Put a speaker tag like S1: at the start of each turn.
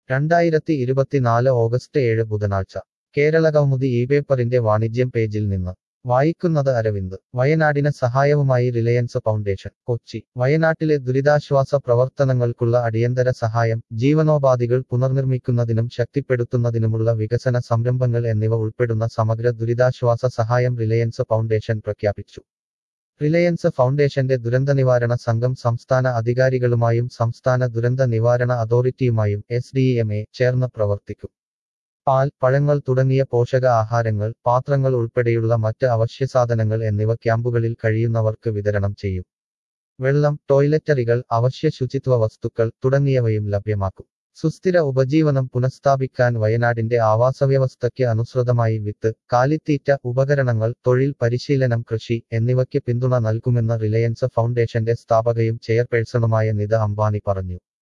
S1: 2024 August 7 ബുധനാഴ്ച കേരളകൗമുദി ഇപേപ്പറിന്റെ വാണിജ്യം പേജിൽ നിന്ന് വായിക്കുന്നത് അരവിന്ദ്. വയനാടിന് സഹായവുമായി റിലയൻസ് ഫൗണ്ടേഷൻ കൊച്ചി. വയനാട്ടിലെ ദുരിതാശ്വാസ പ്രവർത്തനങ്ങൾക്കുള്ള അടിയന്തര സഹായം, ജീവനോപാധികൾ പുനർനിർമ്മിക്കുന്നതിനും ശക്തിപ്പെടുത്തുന്നതിനുമുള്ള വികസന സംരംഭങ്ങൾ എന്നിവ ഉൾപ്പെടുന്ന സമഗ്ര ദുരിതാശ്വാസ സഹായം റിലയൻസ് ഫൗണ്ടേഷൻ പ്രഖ്യാപിച്ചു. റിലയൻസ് ഫൗണ്ടേഷന്റെ ദുരന്തനിവാരണ സംഘം സംസ്ഥാന അധികാരികളുമായും സംസ്ഥാന ദുരന്ത നിവാരണ അതോറിറ്റിയുമായും SDMA ചേർന്ന് പ്രവർത്തിക്കും. പാൽ, പഴങ്ങൾ തുടങ്ങിയ പോഷക ആഹാരങ്ങൾ, പാത്രങ്ങൾ ഉൾപ്പെടെയുള്ള മറ്റ് അവശ്യസാധനങ്ങൾ എന്നിവ ക്യാമ്പുകളിൽ കഴിയുന്നവർക്ക് വിതരണം ചെയ്യും. വെള്ളം, ടോയ്ലറ്ററികൾ, അവശ്യ ശുചിത്വ വസ്തുക്കൾ തുടങ്ങിയവയും ലഭ്യമാക്കും. സുസ്ഥിര ഉപജീവനം പുനഃസ്ഥാപിക്കാൻ വയനാടിന്റെ ആവാസവ്യവസ്ഥയ്ക്ക് അനുസൃതമായി വിത്ത്, കാലിത്തീറ്റ, ഉപകരണങ്ങൾ, തൊഴിൽ പരിശീലനം, കൃഷി എന്നിവയ്ക്ക് പിന്തുണ നൽകുമെന്ന് റിലയൻസ് ഫൗണ്ടേഷന്റെ സ്ഥാപകയും ചെയർപേഴ്സണുമായ നിത അംബാനി പറഞ്ഞു.